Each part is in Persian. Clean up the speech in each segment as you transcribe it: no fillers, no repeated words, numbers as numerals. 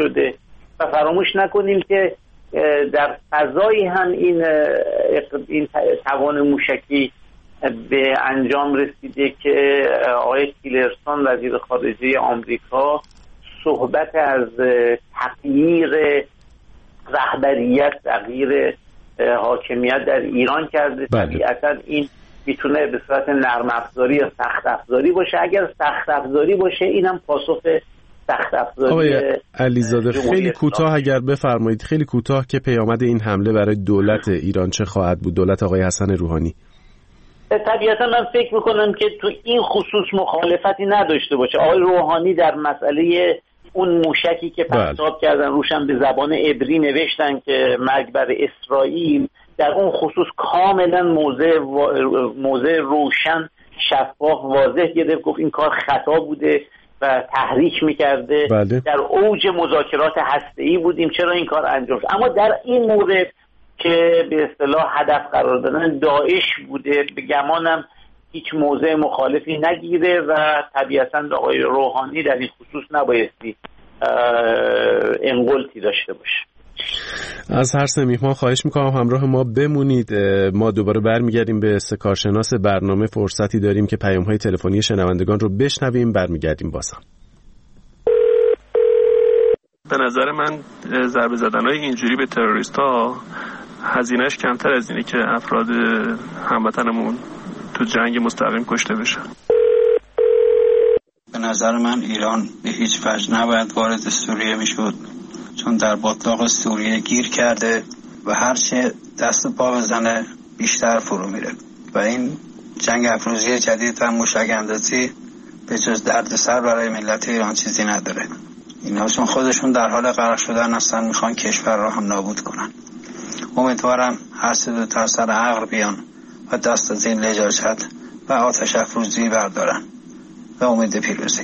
شده و فراموش نکنیم که در فضای هم این توان موشکی به انجام رسیده که آقای تیلرسون وزیر خارجه آمریکا صحبت از تغییر رهبریت، تغییر حاکمیت در ایران کرده. طبیعتا این میتونه به صورت نرم افزاری یا سخت افزاری باشه. اگر سخت افزاری باشه اینم پاسخ سخت افزاری. آقای علیزاده خیلی کوتاه اگر بفرمایید، خیلی کوتاه، که پیامد این حمله برای دولت ایران چه خواهد بود، دولت آقای حسن روحانی؟ طبیعتا من فکر میکنم که تو این خصوص مخالفتی نداشته باشه. آقای روحانی در مسئله اون موشکی که پرتاب کردن روشن به زبان عبری نوشتن که مرگ بر اسرائیل، در اون خصوص کاملا موضع روشن، شفاف، واضح گرفت، گفت این کار خطا بوده و تحریک میکرده. بله. در اوج مذاکرات هسته‌ای بودیم، چرا این کار انجام شد؟ اما در این مورد که به اصطلاح هدف قرار دادن داعش بوده، به گمانم هیچ موضع مخالفی نگیره و طبیعتاً آقای روحانی در این خصوص نبایستی انگلتی داشته باشه. از هر سه میهمان خواهش میکنم همراه ما بمونید. ما دوباره برمیگردیم به سه کارشناس برنامه، فرصتی داریم که پیام‌های تلفنی شنوندگان رو بشنویم، برمیگردیم بازم. به نظر من ضربه زدن‌های اینجوری به تروریست‌ها هزینه‌اش کمتر از اینه که افراد هموطنمون تو جنگ مستقیم کشته بشن. به نظر من ایران به هیچ وجه نباید وارد سوریه میشد، چون در باتلاق سوریه گیر کرده و هر چه دست پا بزنه بیشتر فرو میره و این جنگ افروزی جدید و موشک اندازی به جز دردسر برای ملت ایران چیزی نداره. اینا چون خودشون در حال غرق شدن هستن، میخوان کشور را هم نابود کنن. امیدوارم هر سه دو سر عقل بیان و دست از این لجاجت و آتش افروزی بردارن و امید پیروزی.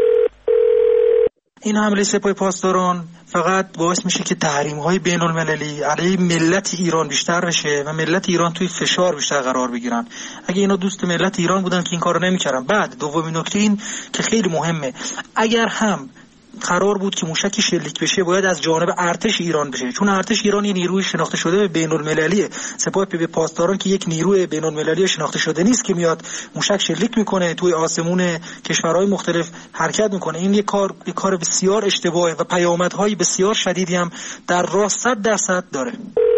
این حمله سپاه پاسداران فقط باعث میشه که تحریم‌های بین‌المللی علیه ملت ایران بیشتر بشه و ملت ایران توی فشار بیشتر قرار بگیرن. اگه اینا دوست ملت ایران بودن که این کارو نمی‌کردن. بعد دومین نکته این که خیلی مهمه، اگر هم قرار بود که موشکی شلیک بشه باید از جانب ارتش ایران بشه، چون ارتش ایران یه نیروی شناخته شده بین‌المللیه. سپاه پاسداران که یک نیروی بین‌المللی شناخته شده نیست که میاد موشک شلیک میکنه توی آسمون کشورهای مختلف حرکت میکنه. این یک کار بسیار اشتباهه و پیامدهای بسیار شدیدی هم در راه 100% داره.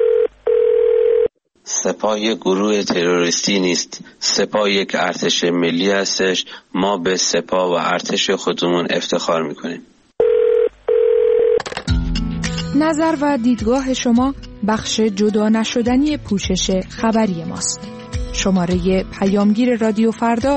سپاه یک گروه تروریستی نیست، سپاه یک ارتش ملی هستش. ما به سپاه و ارتش خودمون افتخار میکنیم. نظر و دیدگاه شما بخش جدا نشدنی پوشش خبری ماست. شماره پیامگیر رادیو فردا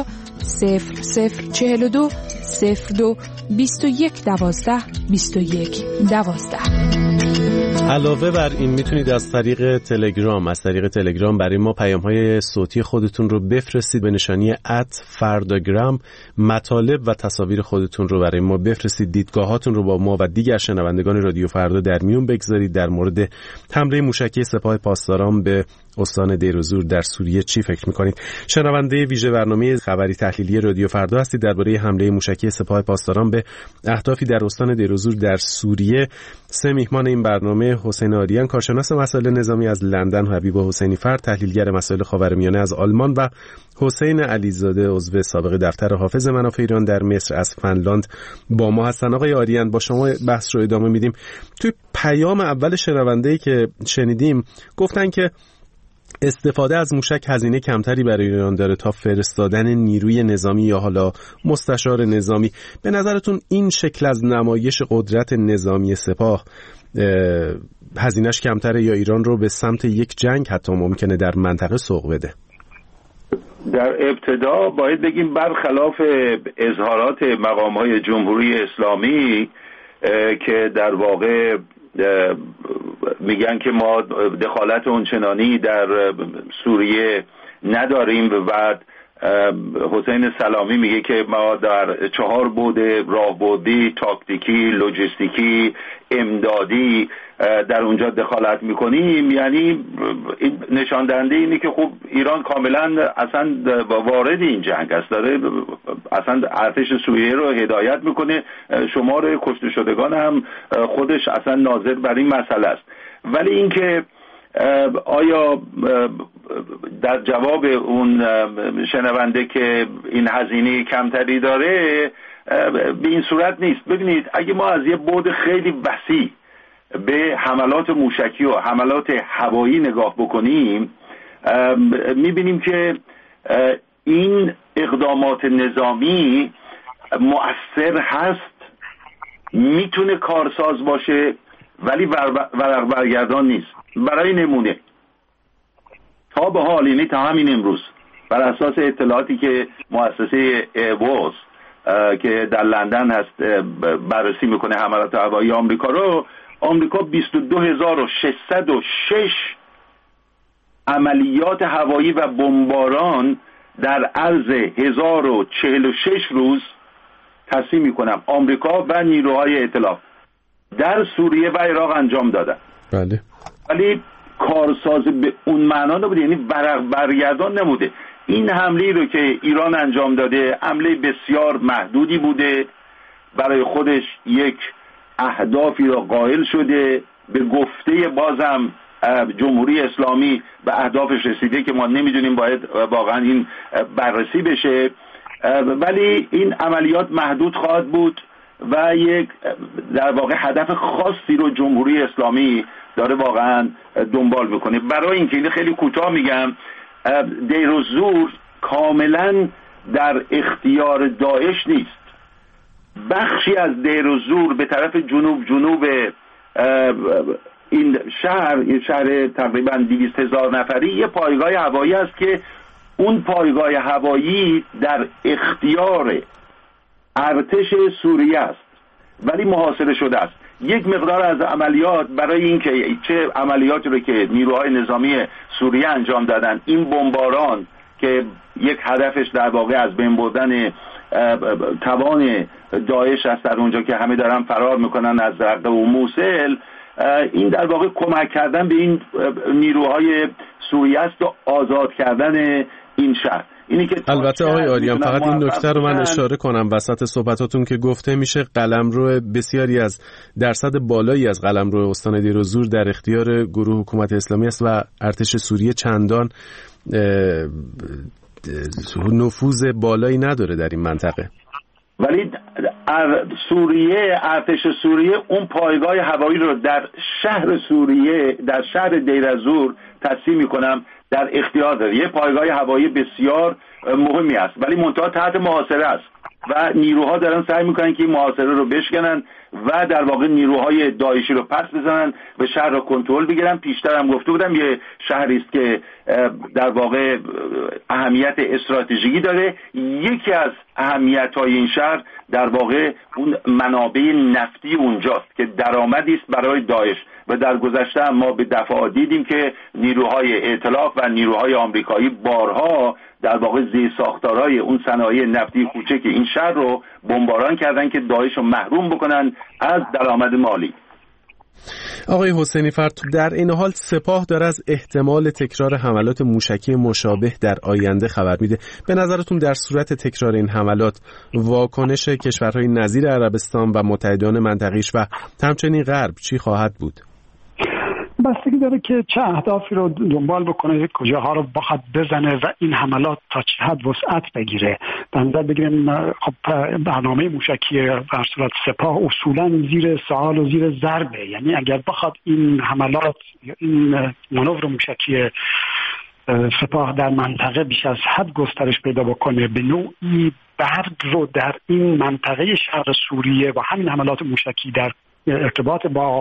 0042 02 21 12 21 12. علاوه بر این میتونید از طریق تلگرام برای ما پیام‌های صوتی خودتون رو بفرستید به نشانی @فرداگرام. مطالب و تصاویر خودتون رو برای ما بفرستید، دیدگاهاتون رو با ما و دیگر شنوندگان رادیو فردا در میون بگذارید. در مورد حمله موشکی سپاه پاسداران به استان دیر و زور در سوریه چی فکر میکنید؟ شنونده ویژه برنامه خبری تحلیلی رادیو فردا هستید. درباره حمله موشکی سپاه پاسداران به اهدافی در استان دیر و زور در سوریه سه میهمان این برنامه: حسین آریان، کارشناس مسائل نظامی از لندن، حبیب حسینی فرد، تحلیلگر مسائل خاورمیانه از آلمان و حسین علیزاده، عضو سابق دفتر حافظ منافع ایران در مصر از فنلاند با ما هستن. آقای آریان، با شما بحث رو ادامه میدیم. توی پیام اول شنونده‌ای که شنیدیم گفتن که استفاده از موشک هزینه کمتری برای ایران داره تا فرستادن نیروی نظامی یا حالا مستشار نظامی. به نظرتون این شکل از نمایش قدرت نظامی سپاه هزینه‌اش کمتره یا ایران رو به سمت یک جنگ حتی ممکنه در منطقه سوق بده؟ در ابتدا باید بگیم برخلاف اظهارات مقام‌های جمهوری اسلامی که در واقع میگن که ما دخالت اونچنانی در سوریه نداریم و بعد حسین سلامی میگه که ما در 4 بعد راهبردی، تاکتیکی، لوجستیکی، امدادی در اونجا دخالت میکنیم. یعنی نشان دهنده اینه که خب ایران کاملا اصلا وارد این جنگ است، داره اصلا ارتش سوریه رو هدایت میکنه، شمار کشته شدگان هم خودش اصلا ناظر بر این مسئله است. ولی اینکه آیا در جواب اون شنونده که این هزینه کمتری داره، به این صورت نیست. ببینید اگه ما از یه بعد خیلی وسیع به حملات موشکی و حملات هوایی نگاه بکنیم، میبینیم که این اقدامات نظامی مؤثر هست، میتونه کارساز باشه، ولی ورق برگردان نیست. برای نمونه تا به حال، یعنی تا همین امروز، بر اساس اطلاعاتی که مؤسسه ایروس که در لندن هست بررسی میکنه حملات هوایی آمریکا رو، آمریکا 22606 عملیات هوایی و بمباران در عرض 1046 روز تصمیم میکنم آمریکا و نیروهای ائتلاف در سوریه و عراق انجام دادن. بله. ولی کارساز به اون معنا نبوده، یعنی برگردان نموده. این حمله رو که ایران انجام داده حمله بسیار محدودی بوده، برای خودش یک اهدافی را قائل شده، به گفته بازم جمهوری اسلامی به اهدافش رسیده که ما نمیدونیم، باید واقعا این بررسی بشه. ولی این عملیات محدود خواهد بود و یک در واقع هدف خاصی رو جمهوری اسلامی داره واقعا دنبال میکنه. برای اینکه این خیلی کوتاه میگم، دیر و زور کاملا در اختیار داعش نیست. بخشی از دیر و زور به طرف جنوب این شهر تقریبا 200,000 نفری یه پایگاه هوایی است که اون پایگاه هوایی در اختیار ارتش سوریه است ولی محاصره شده است. یک مقدار از عملیات برای اینکه چه عملیاتی رو که نیروهای نظامی سوریه انجام دادن، این بمباران که یک هدفش در واقع از بین بردن توان داعش است در اونجا که همه دارن فرار میکنن از رقه و موصل، این در واقع کمک کردن به این نیروهای سوریه است و آزاد کردن این شهر. البته آقای آریان فقط این نکته رو من اشاره کنم وسط صحبتاتون که گفته میشه قلمرو بسیاری از درصد بالایی از قلمرو استان دیر و زور در اختیار گروه حکومت اسلامی است و ارتش سوریه چندان نفوذ بالایی نداره در این منطقه. ولی ارتش سوریه اون پایگاه هوایی رو در شهر سوریه، در شهر دیر و زور تصمیم میکنم در اختیار داره. یه پایگاه هوایی بسیار مهمی است ولی منتها تحت محاصره است و نیروها دارن سعی میکنن که این محاصره رو بشکنن و در واقع نیروهای داعشی رو پس بزنن و شهر رو کنترل بگیرن. پیشتر هم گفته بودم یه شهری است که در واقع اهمیت استراتژیکی داره. یکی از اهمیت‌های این شهر در واقع اون منابع نفتی اونجاست که درآمدی است برای داعش و در گذشته ما به دفعات دیدیم که نیروهای ائتلاف و نیروهای آمریکایی بارها در واقع زیرساختارهای اون صنایع نفتی کوچک این شهر رو بمباران کردن که داعش رو محروم بکنن از درآمد مالی. آقای حسینی فر، در این حال سپاه داره از احتمال تکرار حملات موشکی مشابه در آینده خبر میده. به نظرتون در صورت تکرار این حملات واکنش کشورهای نظیر عربستان و متحدان منطقه‌ایش و همچنین غرب چی خواهد بود؟ بستگی داره که چه اهدافی رو دنبال بکنه، کجاها رو بخواد بزنه و این حملات تا چه حد وسعت بگیره. در نظر بگیریم خب برنامه موشکی در صورت سپاه اصولا زیر سوال و زیر ضربه، یعنی اگر بخواد این حملات، این مانور موشکی سپاه در منطقه بیش از حد گسترش پیدا بکنه، به نوعی برد رو در این منطقه شرق سوریه و همین حملات موشکی در ارتباط با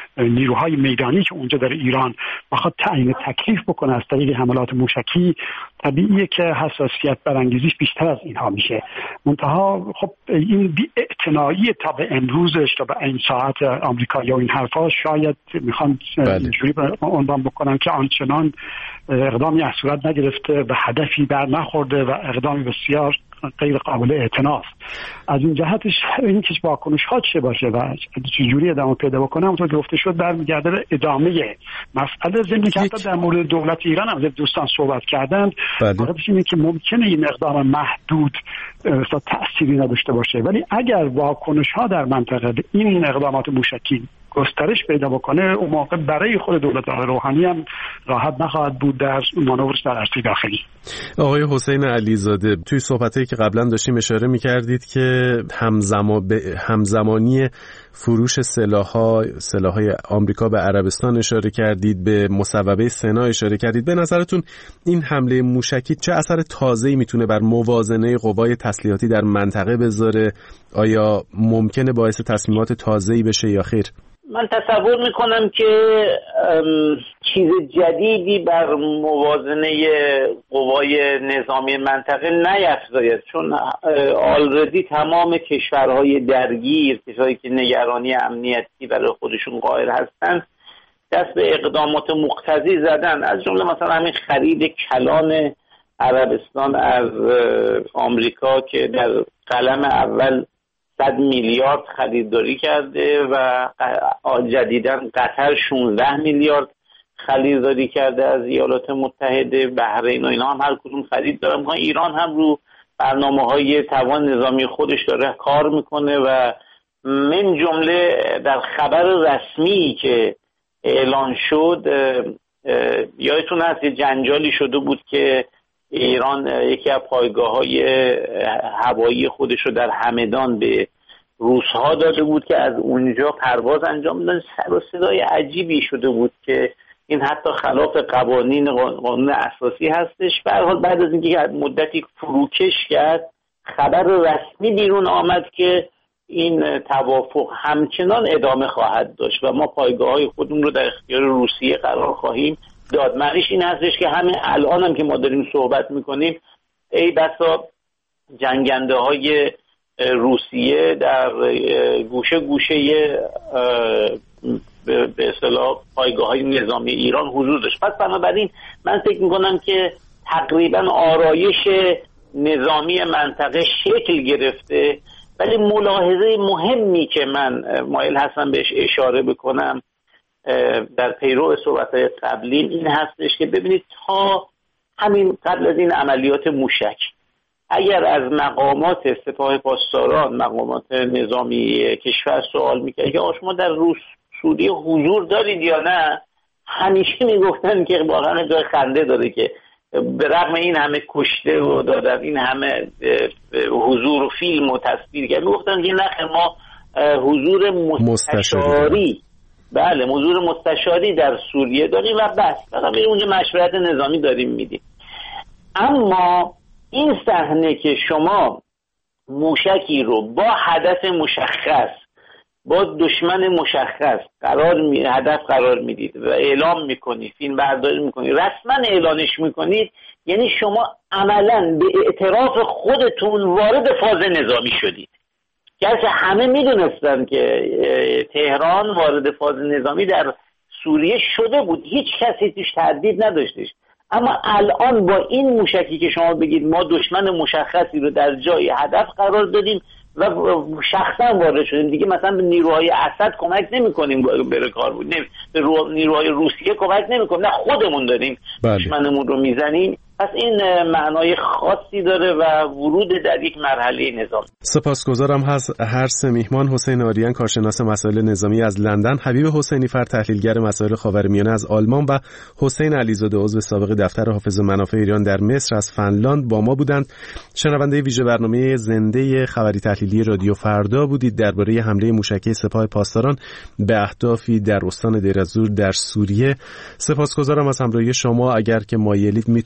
نیروهای میدانی که اونجا در ایران بخواد تعیین تکلیف بکنه از طریق حملات موشکی، طبیعیه که حساسیت برانگیزیش بیشتر از اینها میشه. منتها خب این بی‌اعتنایی تا به امروزش تا به این ساعت آمریکایی‌ها و این حرفا شاید میخوان اینجوری عنوان بکنن که آنچنان اقدامی از صورت نگرفته و هدفی بر نخورده و اقدامی بسیار غیر قابل اعتناست. از این جهتش این که واکنش ها چه باشه و چجوری ادامه پیدا بکنه اونطور که گفته شد برمیگرده به ادامه مسئله. ضمن که حتی در مورد دولت ایران هم دوستان صحبت کردند، واقعیتش اینه که ممکنه این اقدام محدود تأثیری نداشته باشه، ولی اگر واکنش ها در منطقه به این اقدامات موشکی گسترش پیدا بکنه، اون موقع برای خود دولت آقای روحانی هم راحت نخواهد بود در مانورش در عرصه داخلی. آقای حسین علیزاده، توی صحبتایی که قبلا داشتیم اشاره می‌کردید که همزمانی فروش سلاح‌های آمریکا به عربستان اشاره کردید، به مصوبه سنا اشاره کردید. به نظرتون این حمله موشکی چه اثر تازه‌ای میتونه بر موازنه قوای تسلیحاتی در منطقه بذاره؟ آیا ممکنه باعث تصمیمات تازه‌ای بشه یا خیر؟ من تصور میکنم که چیز جدیدی بر موازنه قوای نظامی منطقه نیفزاید، چون آلردی تمام کشورهای درگیر، کشورهایی که نگرانی امنیتی برای خودشون قائل هستند، دست به اقدامات مقتضی زدن، از جمله مثلا همین خرید کلان عربستان از آمریکا که در قلم اول 100 میلیارد خریداری کرده و جدیداً قطر 16 میلیارد خریداری کرده از ایالات متحده. بحرین و اینا هم هر کدوم خرید دارن. ایران هم رو برنامه‌های توان نظامی خودش داره کار میکنه و من جمله در خبر رسمی که اعلان شد، یادتون هست یه جنجالی شده بود که ایران یکی از پایگاه‌های هوایی خودش رو در همدان به روس‌ها داده بود که از اونجا پرواز انجام دادن. سر و صدای عجیبی شده بود که این حتی خلاف قانون اساسی هستش. به هر حال بعد از اینکه مدتی فروکش کرد، خبر رسمی بیرون آمد که این توافق همچنان ادامه خواهد داشت و ما پایگاه‌های خودمون رو در اختیار روسیه قرار خواهیم داد. معنیش این هستش که همین الان هم که ما داریم صحبت میکنیم، ای بسا جنگنده های روسیه در گوشه به اصطلاح پایگاه های نظامی ایران حضور داشت. پس بنابراین من فکر میکنم که تقریبا آرایش نظامی منطقه شکل گرفته، ولی ملاحظه مهمی که من مایل هستم بهش اشاره بکنم در پیرو صحبت‌های قبلی این هستش که ببینید تا همین قبل از این عملیات موشک، اگر از مقامات سپاه پاسداران، مقامات نظامی کشور سوال می‌کرد که شما در سوریه حضور دارید یا نه، همیشه میگفتن که واقعا جای خنده داره که به رغم این همه کشته و دادن، این همه حضور و فیلم و تصویر که میگفتن که نه، ما حضور مستشاری، بله حضور مستشاری در سوریه داریم و بس، فقط اونجا مشورت نظامی داریم میدیم. اما این صحنه که شما موشکی رو با هدف مشخص، با دشمن مشخص هدف قرار میدید و اعلام میکنید، فیلم برداری میکنید، رسما اعلانش میکنید، یعنی شما عملا به اعتراف خودتون وارد فاز نظامی شدید. گرچه همه میدونستن که تهران وارد فاز نظامی در سوریه شده بود، هیچ کسی توش تردید نداشتش، اما الان با این موشکی که شما بگید ما دشمن مشخصی رو در جای هدف قرار دادیم و شخصا وارد شدیم دیگه، مثلا به نیروهای اسد کمک نمی‌کنیم بره کار بود، به نیروهای روسیه کمک نمی‌کنیم، نه خودمون داریم دشمنمون رو میزنیم. پس این معنای خاصی داره و ورود در یک مرحله نظامی. سپاسگزارم هر سه میهمان: حسین آریان، کارشناس مسائل نظامی از لندن، حبیب حسینی فر، تحلیلگر مسائل خاورمیانه از آلمان و حسین علیزاده، عضو سابق دفتر حافظ منافع ایران در مصر از فنلاند با ما بودند. شنونده ویژه برنامه زنده خبری تحلیلی رادیو فردا بودید. درباره حمله موشکی سپاه پاسداران به اهدافی در استان دیر از زور در سوریه. سپاسگزارم از همراهی شما. اگر که مایلید میتونید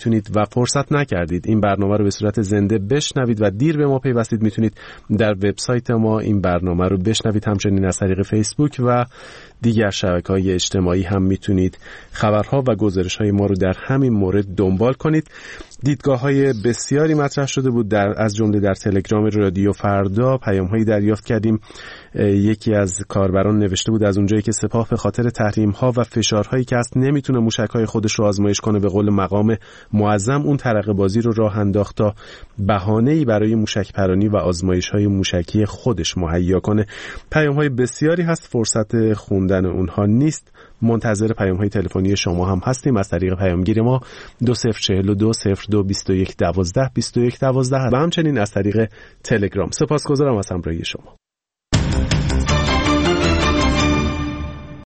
و فرصت نکردید این برنامه رو به صورت زنده بشنوید و دیر به ما پیوستید، میتونید در وبسایت ما این برنامه رو بشنوید. همچنین از طریق فیسبوک و دیگر شبکه‌های اجتماعی هم میتونید خبرها و گزارش‌های ما رو در همین مورد دنبال کنید. دیدگاه‌های بسیاری مطرح شده بود از جمله در تلگرام رادیو فردا. پیام‌هایی دریافت کردیم. یکی از کاربران نوشته بود از اونجایی که سپاه به خاطر تحریم‌ها و فشارهایی که هست نمیتونه موشک‌های خودش رو آزمایش کنه، به قول مقام معظم اون ترقه بازی رو راه انداخت تا بهانه‌ای برای موشک پرانی و آزمایش‌های موشکی خودش مهیا کنه. پیام‌های بسیاری هست، فرصت خوندن اونها نیست. منتظر پیام‌های تلفنی شما هم هستیم از طریق پیامگیر ما 2042 02 21 12 21 12 و همچنین از طریق تلگرام. سپاسگزارم از همراهی شما.